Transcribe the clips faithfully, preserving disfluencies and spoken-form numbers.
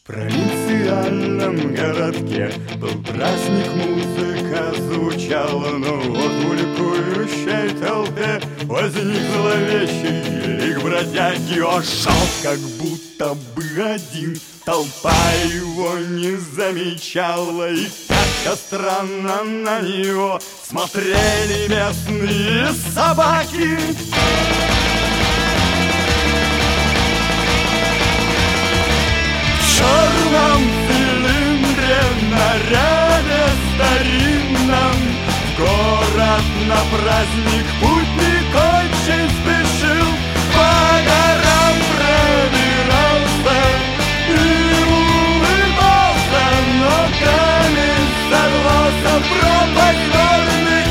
В провинциальном городке был праздник, музыка звучала, но вот в ликующей толпе возник зловещий лик бродяги. Он шел как будто бы один, толпа его не замечала, и как-то странно на него смотрели местные собаки. В черном цилиндре, наряде старинном, в город на праздник путник очень спешил. По горам пробирался и улыбался, но камень сорвался, пропасть горных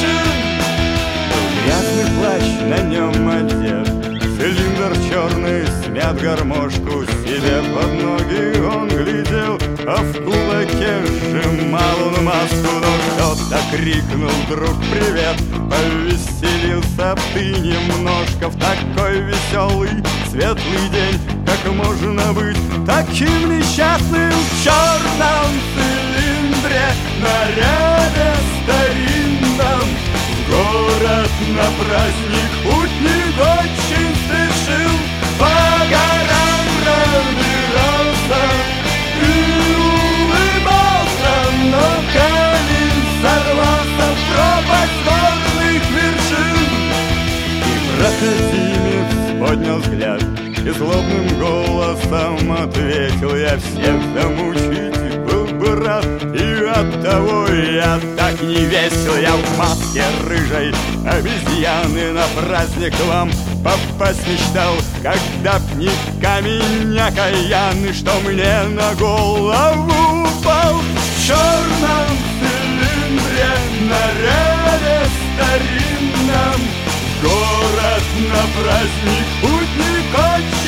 вершин. Был грязный плащ, на нем одет, цилиндр черный, смят гармошку себе под ноги он глядел, а в кулаке сжимал он маску. Но кто-то крикнул вдруг привет, повеселился б ты немножко. В такой веселый, светлый день как можно быть таким несчастным? В черном цилиндре, наряде старинном, в город на праздник путник очень спешил. По горам пробирался и улыбался, но камень сорвался, пропасть горных вершин. И проходимец поднял взгляд и злобным голосом ответил: я всех замучить был бы рад, и оттого я так не весел. Я в маске рыжей обезьяны на праздник к вам попасть мечтал, когда б не камень окаянный, что мне на голову упал. В черном цилиндре, наряде старинном, в город на праздник путник очень